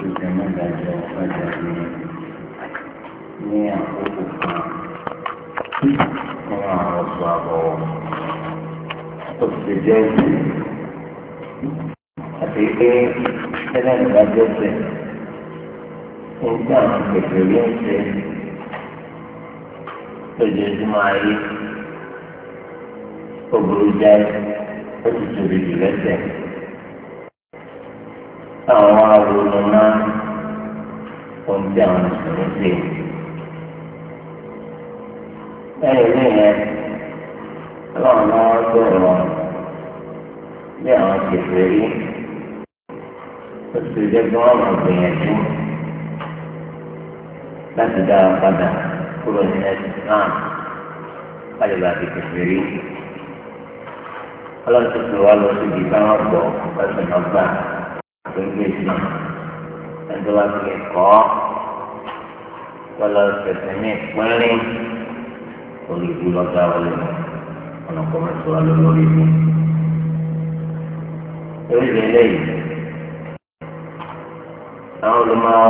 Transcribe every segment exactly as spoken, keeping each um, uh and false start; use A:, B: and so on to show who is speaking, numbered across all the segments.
A: ìṣẹ́ mẹ́tàjọ ọjà ní ní àkókò kan fún àwọn ọ̀ṣọ́ àbọ̀wọ̀ tó ti jẹ́ ìṣẹ́ àti pé tẹ́lẹ̀ ìdájọ́ ṣe ń gbé àwọn kékeré ń ṣe lójoojúmọ́ ayé ó burú jẹ́ ó sì tóbi jù lẹ́sẹ̀. Àwọn àwòrán máa ń tí àwọn mùsùlùmí ṣe. Lẹ́yìn lẹ́yìn ọlọ́run náà sọ̀rọ̀ bí àwọn kékeré ó sì jẹ́ kí wọ́n máa gbìyànjú láti dára padà kúrò ní ẹ̀sìn náà láti bá ti kékeré. Ọlọ́run ti sọ wá lọ síbi báwọn gbọ́ ẹ̀sìn náà gbà gbogbo ìsìn ẹjọ́ wa fi kọ́ wọlé ṣẹ̀ṣẹ̀ ní ìpínlẹ̀ olùdó lọ́gà wọlé ọ̀nà kọ́mẹ́tì wa lórí ìlú. Oríṣi eléyìí àwọn olùmọ̀wá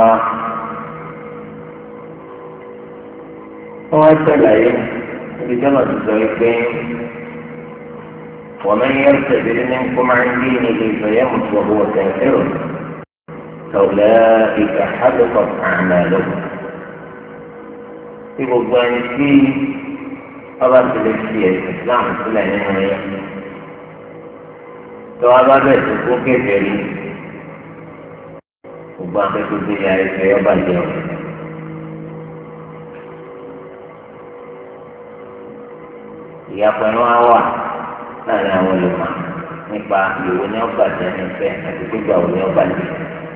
A: wọ́n wá ṣàlàyé ibi tí wọ́n ti sọ pé ومن يرتد منكم عن دينه فيمت وهو كافر فأولئك حبطت أعمالهم. في بلدان في أبد الإسلام الإسلام الإسلامي سواء بيت يكون كافرين وبعد كل ذلك يبالغ يقنوا واحد láàrin àwọn olùmọ̀ nípa ìwò ní ọgbà tẹ̀lé ìfẹ́ àti gbígbà òní ọgbà tẹ̀lé.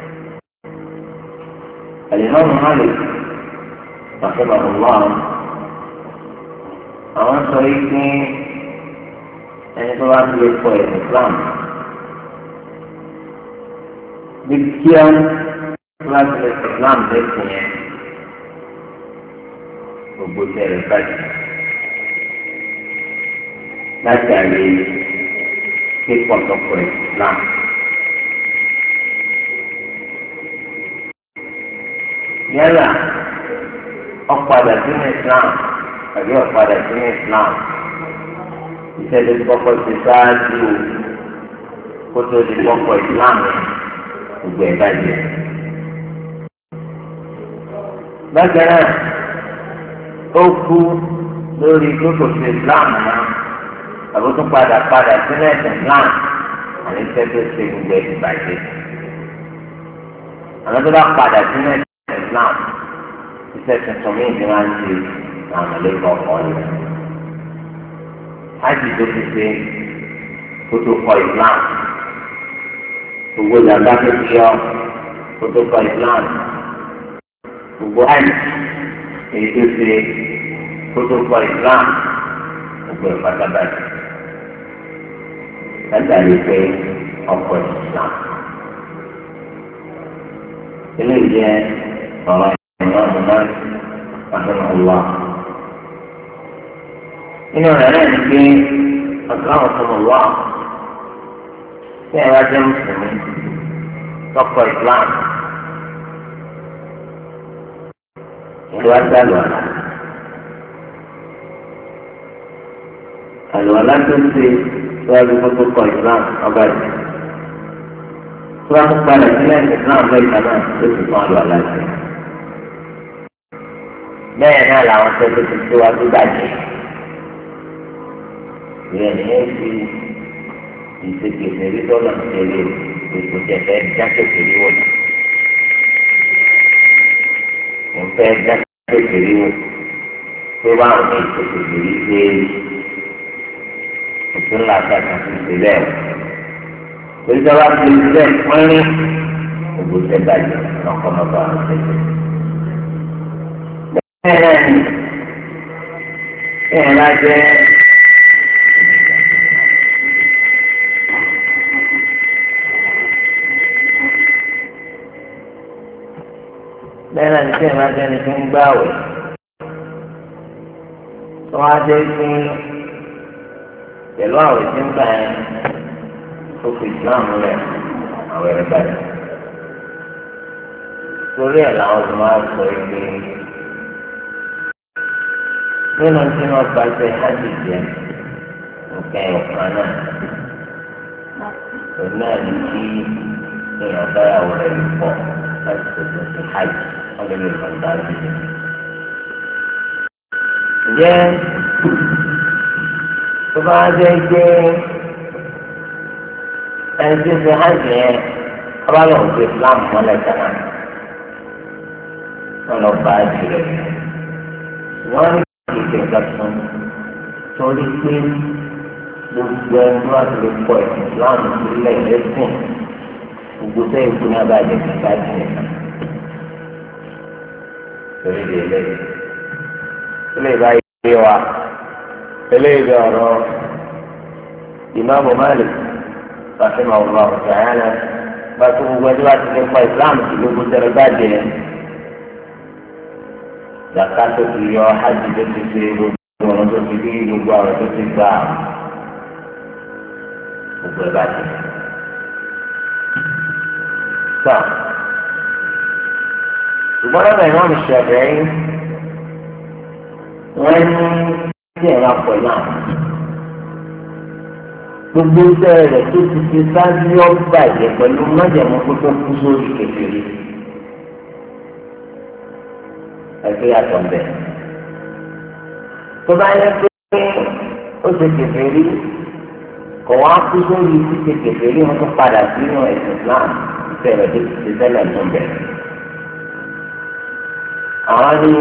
A: Al-Imam Malik rahimahullah àwọn sọ yìí pé ẹni tó bá fi lè kọ ẹ̀sìn Islam bí kíá tó bá fi lè kọ Islam lẹ́sìn yẹn gbogbo tẹ̀lé bàjẹ́. Látàrí kíkọ̀tọ̀kọ̀ Islam. Yálà ọ̀padà sínú Islam àbí ọ̀padà sínú Islam. Ìṣẹ̀lẹ̀ kọ́kọ́ ti sáájú kó tó di kọ́kọ́ Islam gbogbo ẹ̀ bàjẹ́. Bákan náà, ó kú lórí kókò sí Islam náà. Àbótú padà padà sínú ẹ̀sìn Islam àní iṣẹ́ tó ṣe gbogbo ẹ̀sìn bàjẹ́. Àwọn tó bá padà sínú ẹ̀sìn Islam iṣẹ́ tuntun mí ìdí máa ń ṣe àwọn ẹlẹ́gbọ̀n kan ni. Ájì tó ti ṣe kó tó kọ Islam. Gbogbo ìjàmbá tó ti yọ kó tó kọ Islam. Gbogbo ájì èyí tó ṣe kó tó kọ Islam. Gbogbo ìpàdé bàjẹ́. Látàrí pé ọkọ̀ Islam. Ilé ìjẹ́ ọ̀rọ̀ ìrìnà ọ̀nà àfihàn ọ̀wá. Inú rẹ̀ náà ní pé ọ̀sán ọ̀sán ọ̀wá tí ẹ̀rọ jẹ́ mùsùlùmí tọkọ̀ Islam. Ìlú Adálù àná. Àlùwàlá tó ń ṣe síwájú gbogbo kọ Islam ọba yìí. Tí wọ́n tún padà sílẹ̀ ní Islam lẹ́yìn náà ló sì fún àlùwàlá ṣe. Bẹ́ẹ̀ náà làwọn tó ti síwájú bàjẹ́. Ìyẹn ní ó fi ìṣèkèsè rí dọ́là tẹ̀lé ètò ìjẹ̀fẹ́ jákèjì rí wọ̀nyí. Mo fẹ́ jákèjì rí wọ̀ tó bá àwọn ìṣèkèsè rí dé òtún làásà kan ti ṣe bẹ́ẹ̀. Ìjọba ti ṣe bẹ́ẹ̀ pínrín ògbóṣe bàjẹ́ lọ́kọ́mọba àwọn ṣẹ̀ṣẹ̀. Bẹ́ẹ̀ náà ni bẹ́ẹ̀ náà jẹ́ bẹ́ẹ̀ náà ni bẹ́ẹ̀ náà jẹ́ ẹni tó ń gbààwẹ̀. Wọ́n á jẹ́ pé pẹ̀lú àwọn ìdíńgbà yẹn tó fi Islam rẹ̀ àwọn ẹ̀rẹ́ bàjẹ́. torí ẹ̀ làwọn ọdún máa sọ ìgbé nínú tí wọ́n bá ṣe hajj jẹ nǹkan ẹ̀ọ̀kan náà òun náà ní kí èèyàn báyàwó rẹ̀ lè pọ̀ láti tètè sí hajj wọ́n lè lè kàn dá sí i. ǹjẹ́ tó bá jẹ́ pé ẹni tí ń ṣe hajj yẹn abáyọ̀ ń ṣe Islam mọ́lẹ̀ kan náà wọ́n lọ bá hajj rẹ̀ wọ́n ní ìṣe kankan torí pé gbogbo ẹni wá ti lè pọ̀ ẹ̀sìn Islam sílẹ̀ lẹ́sìn gbogbo sẹ́yìn fún náà bá jẹ́ kí ká jẹ́ torí lè lẹ́yìn. ilé ìbáyé yé wa eléyìí bẹ ọ̀rọ̀ ìmáàmù Malik rahimahullah ta'ala bá tó gbogbo ẹni wá ti lè pọ̀ Islam sí gbogbo sẹ́yìn bá jẹ́ zakato ti yọ hajj tó ti ṣe gbogbo ọ̀rọ̀ tó ti rí gbogbo ọ̀rọ̀ tó ti gbà gbogbo ẹ̀ bá ti. sọ ṣùgbọ́n lọ́dọ̀ ìwọ́n mi ṣẹ̀fẹ̀ yín wọ́n ní kí ẹ̀rọ pọ̀ náà gbogbo iṣẹ́ rẹ̀ tó ti ṣe sáájú ọgbà yẹ pẹ̀lú májèmú kó tó kú sórí kékeré. ẹgbẹ́ yàtọ̀ mbẹ́. tó bá yẹ pé ó ṣe kèfèrí kò wá kú sórí ṣíṣe kèfèrí wọn tó padà sínú ẹ̀sìn Islam ìfẹ̀rẹ̀ tó ti ṣe tẹ́lẹ̀ tó mbẹ́. àwọn ní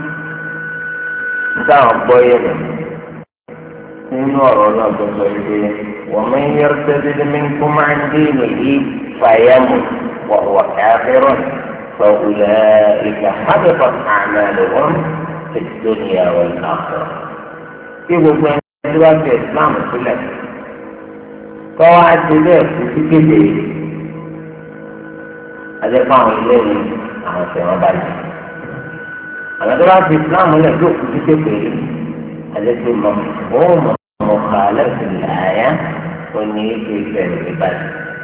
A: táwọn gbọ́ yẹn lọ nínú ọ̀rọ̀ náà tó sọ yìí pé wọ́n máa ń yẹrù tẹ́lẹ̀ mi kó máa ń dín nìyí fàyàmù wọ̀ káfíńrọ̀. فأولئك حبطت أعمالهم في الدنيا والآخرة. في gbogbo ẹni wá fi Islam sílẹ̀ kọ́ wá ti bẹ́ẹ̀ kú sí kéde adẹ́pọ̀ àwọn ilé ìwé àwọn tẹ̀wọ́n báyìí. àwọn tó bá fi Islam lẹ̀ yóò kú sí kéde adẹ́pọ̀ mọ̀ ó mọ̀ mọ̀ kàlẹ́ ìlà ayá ó ní ike ìfẹ́ rẹ̀ báyìí.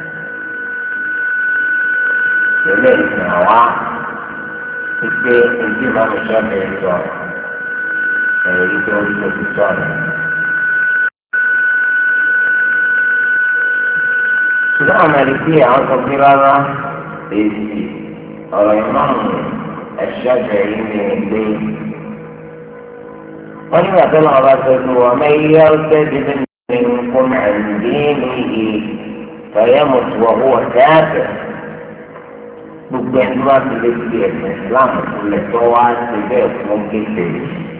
A: ilé ìsìn àwa wípé ojú máa ń sọ mi sọ ẹ̀rọ wípé orí tó ti sọ mi. ṣùgbọ́n àwọn ẹ̀rí àwọn sọ pé rárá èsì ọ̀rọ̀ ìmáàmù ẹ̀ṣọ́ bẹ̀rẹ̀ ní ilé. wọ́n ní bàtà náà bá sọ pé wọ́n mẹ́yẹ ọ́sẹ́ dídí ní nǹkan àìndín nìyí fẹ̀yẹ́mùtù wọ̀ kẹ́ẹ̀kẹ́. gbogbo ẹni wá ti lè fi ẹ̀sìn Islam sílẹ̀ tó wá ti bẹ́ẹ̀ fún kékeré.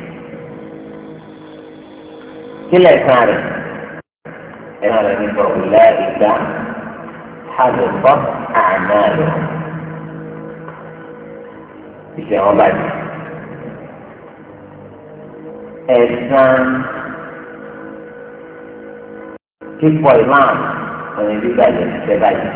A: kílẹ̀ kan rẹ̀ ẹ̀rọ rẹ̀ nípa òwúlẹ̀ ìgbà hàlùfọ́ àná rẹ̀ ìṣẹ̀ wọn bàjẹ́. ẹ̀sán kíkọ Islam ọ̀nà ìdígbàjẹ́ ti fẹ́ bàjẹ́.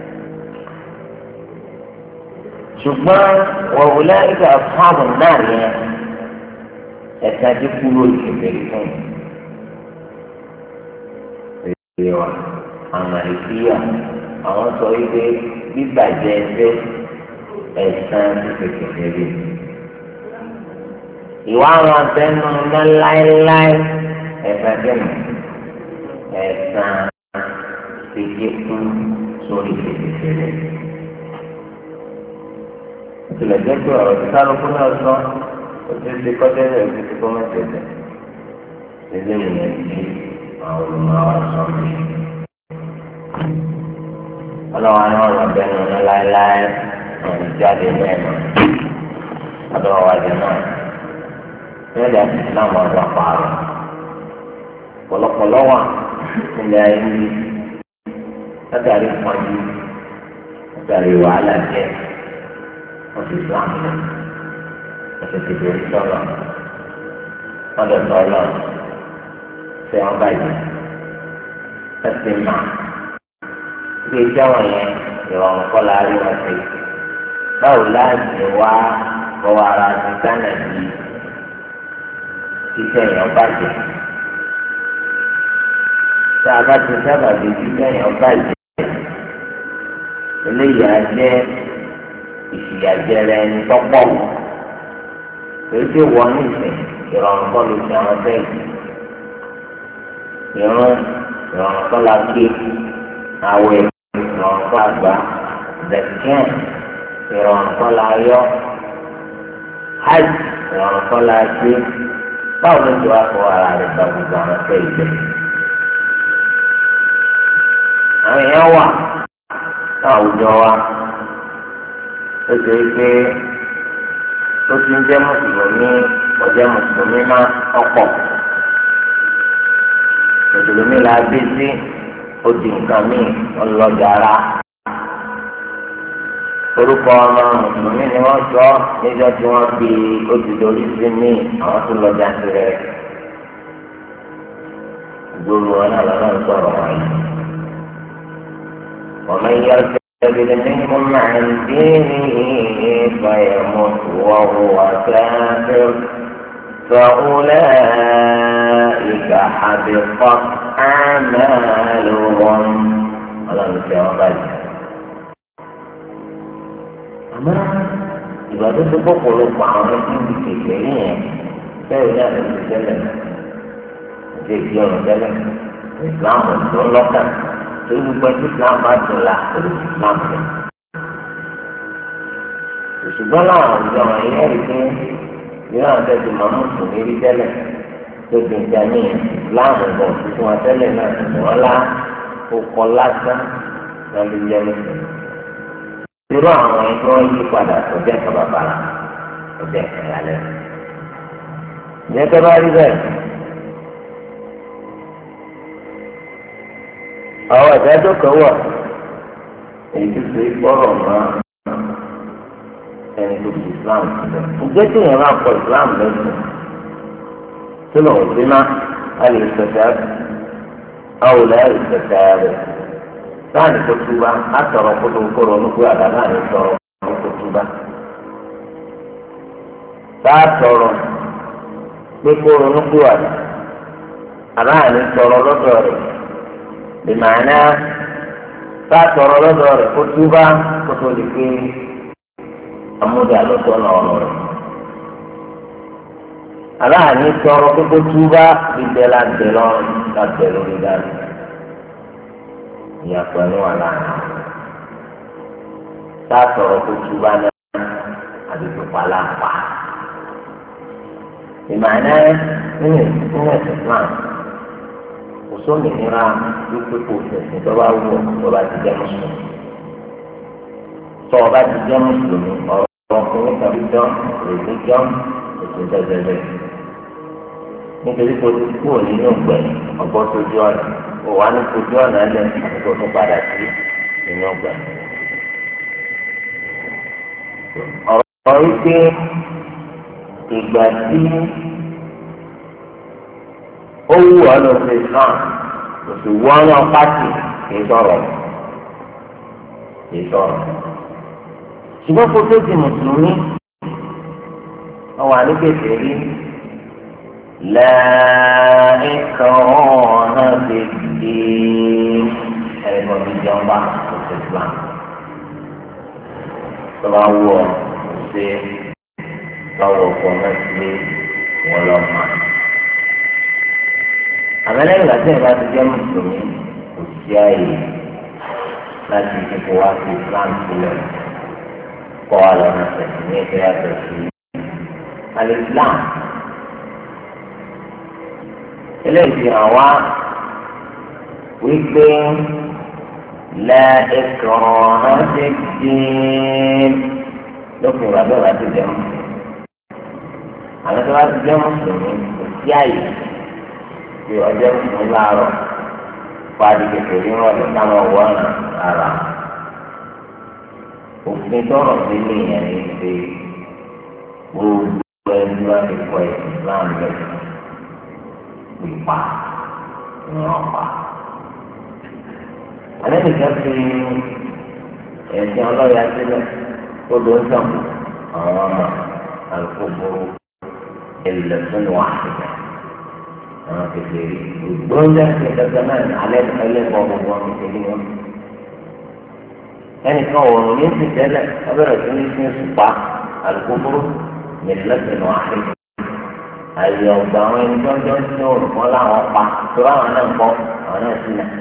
A: ṣùgbọ́n wọ́n wò láyé àfáàmù náà yẹn ẹ̀ka tí kúrò ìṣẹ̀lẹ̀ fún ìṣẹ̀lẹ̀ wa àmà ìfíyà àwọn sọ wípé bíbàjẹ́ ẹgbẹ́ ẹ̀sán ti ṣẹ̀ṣẹ̀ rí. ìwà àwọn abẹ́nu ná láéláé ẹ̀ka dẹ́nu ẹ̀sán ti dé kú sórí ìṣẹ̀ṣẹ̀ rí. ìṣẹ̀lẹ̀ jẹ́ pé ọ̀rọ̀ tí kálukú náà sọ ó ti ṣe kọ́tẹ́lẹ̀ ó ti ṣe kọ́mẹ́tẹ̀lẹ̀ eléyìí yẹn ti àwọn olùmọ̀ọ́ sọ mí. ọlọ́wọ́ ni wọ́n lọ bẹ́ẹ̀ nù láéláé àwọn ìjáde mẹ́rin ọdọ́ wájú náà nígbà tí islam ọ̀dọ́ pààrọ̀ pọ̀lọpọ̀lọ wà nílẹ̀ ayé ní látàrí pọ́njú látàrí wàhálà jẹ́ wọ́n ti islam lọ wọ́n ti tètè rí sọ́lọ̀ wọ́n lọ sọ́lọ̀ ṣé wọ́n bàjẹ́ ẹ̀sìn máa ilé iṣẹ́ wọ̀nyẹn ìrọ̀rùn kọ́ la rí wọn ṣe báwo láti wá bọ́wọ́ ara ti gánà di iṣẹ́ yẹn bàjẹ́ tá a bá ti sábà di iṣẹ́ yẹn bàjẹ́ eléyìí á jẹ́ ìfìyàjẹrẹ ẹni tọ́pọ̀ èyí tí wọ́n ní ìsìn ìrọ̀rùn kọ́ ló ti àwọn bẹ́ẹ̀gì ìrún ìrọ̀rùn kọ́ la gbé àwẹ̀ ìrọ̀rùn kọ́ àgbà zẹ̀kẹ́n ìrọ̀rùn kọ́ la yọ hajj ìrọ̀rùn kọ́ la gbé báwo ló ti wá fọ ara rẹ̀ gba gbogbo àwọn bẹ́ẹ̀gì bẹ́ẹ̀. àwọn èèyàn wà ní àwùjọ wa ó ṣe é pé ó ti ń jẹ́ mùsùlùmí ọjọ́ mùsùlùmí máa ọ̀pọ̀ mùsùlùmí la bí sí ó di nǹkan míì ọlọ́jàrá orúkọ ọmọ mùsùlùmí ni wọ́n sọ níjọ́ tí wọ́n fi ó ti dorí sí míì àwọn tó lọ́jà tirẹ̀ gbogbo wọn náà lọ́nà ń sọ̀rọ̀ wáyé ọmọ ìyá ọ̀sẹ̀. منهم عن دينه فيمت وهو كافر فأولئك حبطت أعمالهم هذا الجواب أما إذا تبقى قلوب عامة في كثيرين فإذا تتكلم في يوم الكلام الإسلام والسنة torí gbogbo ẹtí islam bá dùn la torí islam rẹ ṣùgbọ́n láwọn àwùjọ wọn yẹn rí pé ìran àtẹ̀tù máa mú sùn ní rí tẹ́lẹ̀ tó di ìjà ní islam bọ̀ tuntun wọn tẹ́lẹ̀ náà tuntun wọn lá kókọ lásán náà ló jẹ́ nìkan. irú àwọn ẹgbẹ́ wọn yí padà ọjọ́ ẹ̀ka bàbàrà ọjọ́ ẹ̀ka ìyálẹ̀. ìyẹn tó bá rí bẹ́ẹ̀. àwọn ìdájọ́ kan wà èyí tó ṣe gbọ́rọ̀ mọ́ ẹni tó fi islam sílẹ̀. ǹjẹ́ tí èèyàn máa kọ islam lẹ́sìn tó lọ́wọ́ sí má a lè ṣẹ̀ṣẹ̀ àwòlẹ́ ìṣẹ̀ṣẹ̀ rẹ̀ láàrin kó túbá á sọ̀rọ̀ kótókóró nígbà àdá láàrin sọ̀rọ̀ kó túbá. tá a sọ̀rọ̀ pé kó ronú kú àdá àláàrin sọ̀rọ̀ lọ́dọ̀ rẹ̀. bìmọ̀nà bá tọrọ lọ́dọ̀ rẹ̀ kó túbá kó tó di pé amúdà lọ́tọ̀ lọ́rọ̀ rẹ̀. aláàní tọrọ pé kó túbá bíbẹ́ láti lọ́rùn láti lórí dáàbò. ìyàpọ̀ ẹnu wà láàrin. bá tọrọ kó túbá náà àti tó palápa. bìmọ̀nà nínú ìsúná ẹ̀sìn náà. sómìnira wípé kò tẹ̀sí tó bá wù ọ́ tó bá ti jẹ́ mùsùlùmí. tó o bá ti jẹ́ mùsùlùmí ọ̀rọ̀ ọkùnrin tàbí jọ́n èdè jọ́n ètò ìdẹ́gbẹ́lẹ́. nítorí kò ti kú òní ní ògbẹ́ ọgbọ́n tójú ọ̀nà kò wá ní tójú ọ̀nà lẹ̀ àti kò tún padà sí inú ògbẹ́. ọ̀rọ̀ wípé ìgbà tí ó wù ọ́ lọ sí islam kò sì wù ọ́ lọ pàtì kìí sọ̀rọ̀ kìí sọ̀rọ̀ ṣùgbọ́n kó tó di mùsùlùmí ọwọ́ àníkèsè rí lẹ́ẹ̀kọ́ náà ti di ẹ̀rọ ìjọba kò sí islam tó bá wù ọ́ ṣe báwo ọkọ̀ náà ti wọ́n lọ mọ́ àmọ́ lẹ́yìn ìgbà tí ìbá ti jẹ́ mùsùlùmí kò sí ààyè láti kíkó wá sí islam sílẹ̀ kọ́ wa lọ́nà tẹ̀sí ní ìfẹ́ yàtọ̀ sí alìsílám. eléyìí fi hàn wá wípé lẹ́ẹ̀kọ́ ti dín lópin ìgbà bẹ́ẹ̀ bá ti jẹ́ mùsùlùmí. àwọn tó bá ti jẹ́ mùsùlùmí kò sí ààyè bí ọjọ́ fún láàárọ̀ fàdí kékeré wọn lè táwọn wọ ọ̀nà ara òfin tọrọ sílé yẹn ní ṣe gbogbo ẹni wá ti kọ Islam lẹ pípa ìran pa alẹ́ nìkan fi ẹ̀sìn ọlọ́yà sílẹ̀ kó ló ń sàn àwọn ọmọ àlùkò gbòòrò ẹlẹ́sìn wà sílẹ̀. àwọn kékeré gbọ́dọ̀ ṣe dandan náà alẹ́ ẹlẹ́bọ̀ gbogbo àwọn kékeré wọn. ẹnìkan òòrùn ní ti tẹ́lẹ̀ ọbẹ̀rẹ̀ sí ní sí ṣùpá àlùkòkòrò mẹlẹ́sìn wà á àyè ọ̀gbà àwọn ẹni tó ń jọ sí òòrùn kan láwọn pa tó láwọn náà kọ́ àwọn náà sí náà.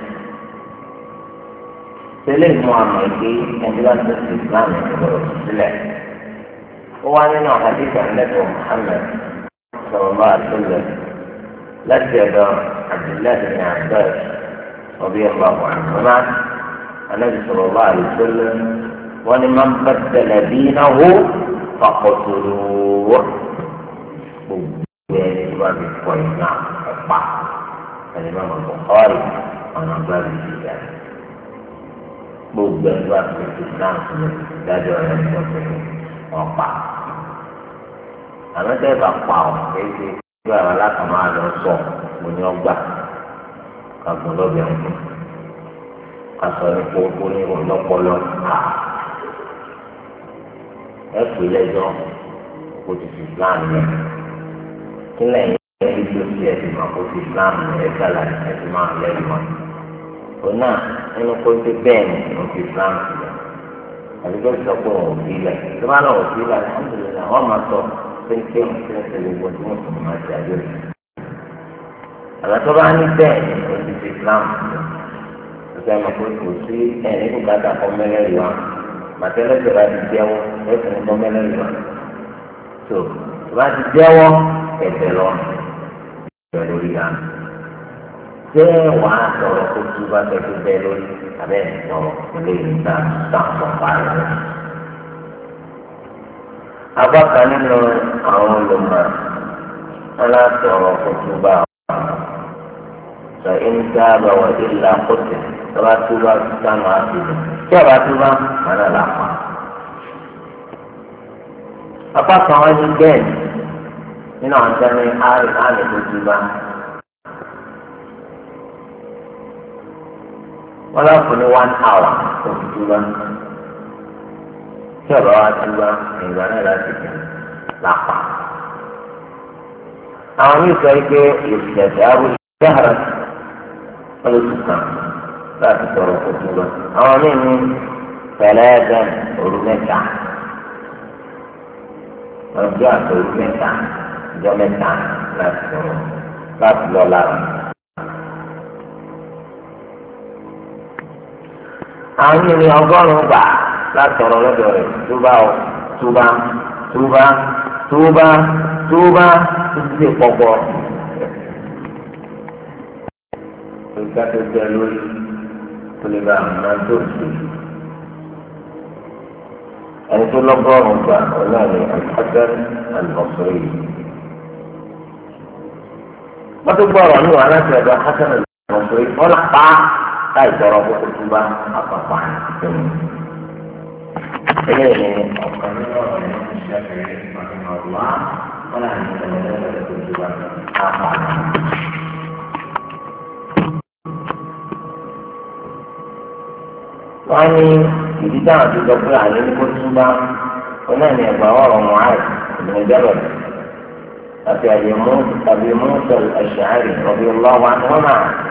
A: tẹ́lẹ̀ inú àmọ̀ ìgbé ẹni bá tó ti Islam ìgbọ̀rọ̀ sílẹ̀. ó wá nínú àdìgbà lẹ́tọ̀ Muhammad sallallahu alaihi wasallam láti ọ̀dọ̀ Abdullahi bin Abbas radiyallahu anhuma Ànábì sallallahu alaihi wasallam wọ́n ní man baddala dinahu faqtuluhu gbogbo ẹni tí wọ́n ti kọ́ iná ẹ̀pá ẹni máa mọ̀ Bukhari ọ̀nà gbàgbé ìjà gbogbo ẹni wọ́n ti fi Islam sílẹ̀ dájọ́ rẹ̀ ní ọ̀sẹ̀ ọ̀pá. àmọ́ tẹ́ bá pa ọ̀ kéde tí àwọn alákàmọ́ àlọ́ sọ mo ní ọgbà kagbọ́n lọ́bẹ̀ ọ̀gbìn kásọ̀ ní kókó ní ọlọ́pọlọ ẹ pè lẹ́jọ́ kó ti fi Islam yẹn kí lẹ́yìn ẹni tó ti ẹ̀sìn máa kó ti Islam yẹn ẹ gbàlà ẹ̀sìn máa lẹ́yìn wọn. òun náà nínú kó ti bẹ́ẹ̀ ni wọ́n fi Islam sílẹ̀ àti tó sọ pé òun ò fi ilẹ̀ tó bá náà ò fi ilẹ̀ alhamdulillah àwọn máa sọ péńké wọn ti ń tẹ̀lé gbogbo tí wọ́n sì máa ṣe àjọ yìí. àgbà tó bá ní bẹ́ẹ̀ ni wọ́n ti fi Islam sílẹ̀ ọ̀sẹ̀ ẹ̀ máa kó kò sí ẹ̀rín kò káta kọ́ mẹ́lẹ́rì wa màtẹ́lẹ́sẹ̀ bá ti jẹ́wọ́ ẹ̀sìn ní kọ́ mẹ́lẹ́rì wa tó bá ti jẹ́wọ́ ẹ̀sẹ̀ lọ ìgbẹ́ lórí ya ṣé wàá sọ̀rọ̀ kó tú bá tẹ̀sí bẹ́ẹ̀ lórí abẹ́ sọ̀rọ̀ ilé ìta sáǹpọ̀ parí rẹ̀. abákan nínú àwọn olùmọ̀ wọn lá sọ̀rọ̀ kó tú bá wọn sọ ìńtà bàwọ̀ ìlà kóòtù tó bá tú bá sánú àfihàn tí ọba tú bá mọ̀nà làpá. apákan wọn ní bẹ́ẹ̀ nínú àwọn sẹ́ni àárín àárín tó tú bá. wọ́n lọ fún ní one hour òtútù bá tí ọ̀rọ̀ wa tú bá ìgbà náà láti fi lápá. àwọn míì sọ pé ìṣẹ̀dá arúgbó dáhàrá wọ́n lè tún kàn láti sọ̀rọ̀ òtútù bá. àwọn míì ní tẹ̀lẹ́ẹ̀dẹ́n òru mẹ́ta ọjọ́ àti òru mẹ́ta ọjọ́ mẹ́ta láti sọ̀rọ̀ láti lọ lára. àwọn ènìyàn ọgọ́rùn-ún gbà látọ̀rọ̀ lọ́dọ̀ rẹ̀ túbá ọ túbá túbá túbá túbá títí lè pọ̀pọ̀. ìgbà tó jẹ lórí tó lè bá àmà tó tù. ẹni tó lọ́gọ́rùn-ún gbà ọ̀nà ni Al-Hasan Al-Basri. wọ́n tó gbọ́ ọ̀rọ̀ ní wàhálà tí ọ̀dọ̀ Hasan Al-Basri wọ́n lọ pa á. láì tọrọ kókó tó bá àpapọ̀ àìsàn. eléyìí ni ọ̀kan nínú ọ̀rọ̀ yẹn ti ṣàfihàn ìpàdé ọ̀la wọn náà ní ìṣẹ̀lẹ̀ lọ́wọ́ tó bá àpapọ̀. wọ́n ní ìdí táwọn ti sọ pé àlẹ́ ní kó tún bá wọn náà ní ẹ̀gbọ́n ọ̀rọ̀ Mu'adh ibn Jabal àti àbí Musa al-Ash'ari radiyallahu anhuma.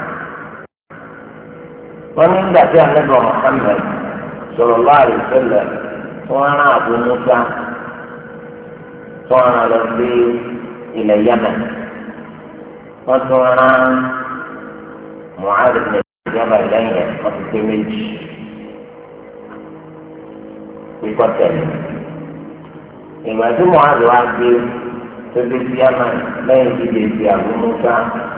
A: wọ́n ní nígbà tí àlẹ́bọ̀ Muhammad sallallahu alaihi wasallam tí wọ́n rán Abu Musa tí wọ́n rán lọ sí ilẹ̀ Yemen wọ́n tún rán Mu'adh ibn Jabal lẹ́yìn ẹ̀ wọ́n ti pé méjì kíkọ́ tẹ̀lé. ìgbà tí Mu'adh wá gbé tó dé sí Yemen lẹ́yìn dídé sí Abu Musa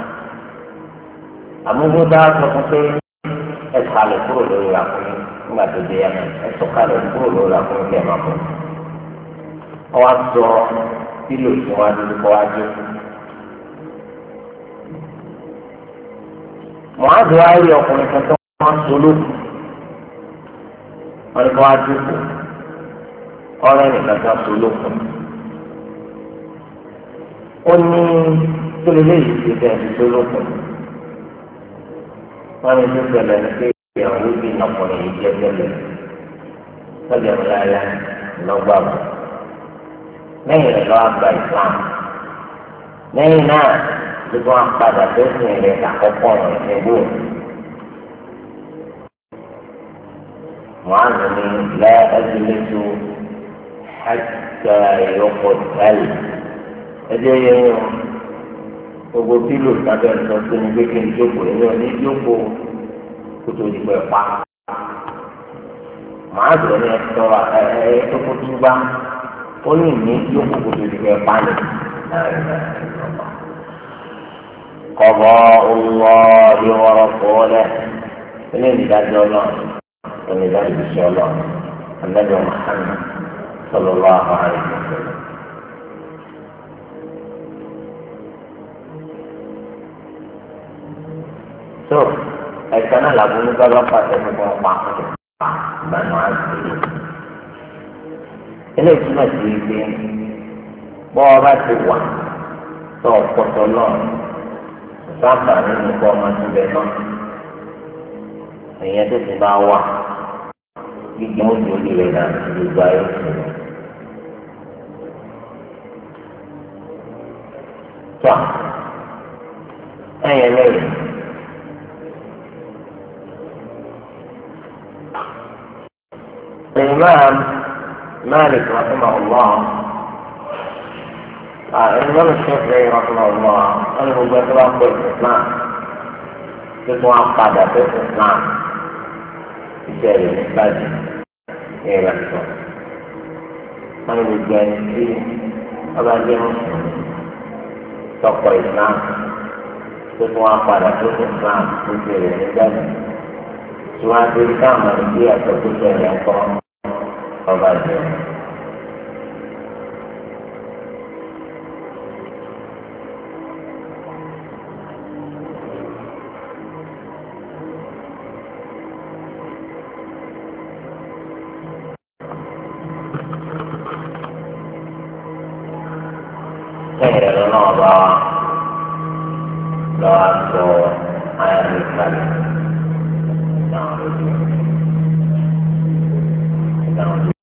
A: Abu Musa sọ fún pé ẹ̀sọ̀kalẹ̀ kúrò lórí àkúnyé nígbà tó dé yàrá ẹ̀sọ̀kalẹ̀ kúrò lórí àkúnyé kẹ́ ẹ̀ máa bọ̀. ọwọ́ sọ kílò tí wọ́n á dúró kọ́ wájú. Mu'adh wá rí ọkùnrin kan tó wọ́n so lókun wọ́n ní kọ́ wájú kù ọ̀rẹ́ nìkan tó so lókun. ó ní kí ló lè yí ti tẹ̀ ẹ́ so lókun. wọ́n ní tó ṣẹlẹ̀ ní pé ìyàwó bí ọkùnrin yìí jẹ́ tẹ́lẹ̀ lọ́jọ́ ńláńlá lọ́gbàgbọ́ lẹ́yìn rẹ̀ lọ́wọ́ àgbà Islam lẹ́yìn náà tó tún apàdà tó sìn rẹ̀ àkọ́kọ́ rẹ̀ níbò. معاذ لا أجلس حتى يقتل أجل gbogbo pílò sábẹ́ sọ pé ní pé kí n jókòó ẹni òní jókòó kó tó di pé pa màá dùn ní ẹsọ ẹ ẹ tó kó tó bá ó ní ní jókòó kó tó di pé pa ní. kọ̀bọ̀ owó ìwọ̀rọ̀ kọ́lẹ̀ ilé ìdájọ́ náà ilé ìdájọ́ ìṣẹ́ náà anájọ́ Muhammad sallallahu alaihi wasallam. So, ẹ̀ka náà làbọ̀ ní bábá pàṣẹ fún wọn pa ìbánu àti eléyìí túmọ̀ sí pé bọ́ ọ bá ti wà tó ọ̀pọ̀tọ̀ náà sábà nínú kọ́ ọmọ síbẹ̀ náà èèyàn tó ti bá wà gbígbé oúnjẹ orí rẹ̀ náà ti gbogbo ayé òsì rẹ̀. tó ẹ̀yẹ lẹ́yìn. الإمام مالك رحمه الله الإمام الشافعي رحمه الله أنه بيتوقع في الإسلام بتوقع في الإسلام يجري الإسلام إيه بس أنا بجاني أبغى مسلم توقع الإسلام بتوقع في الإسلام يجري الإسلام سواء الإسلام أو الدين أو كل شيء ọba jẹ ẹ̀rẹ̀ lọ́nà ọba lọ́wọ́ sọ ayélujára ìgbàlẹ̀ ìdáhùn lójú ìdáhùn lójú.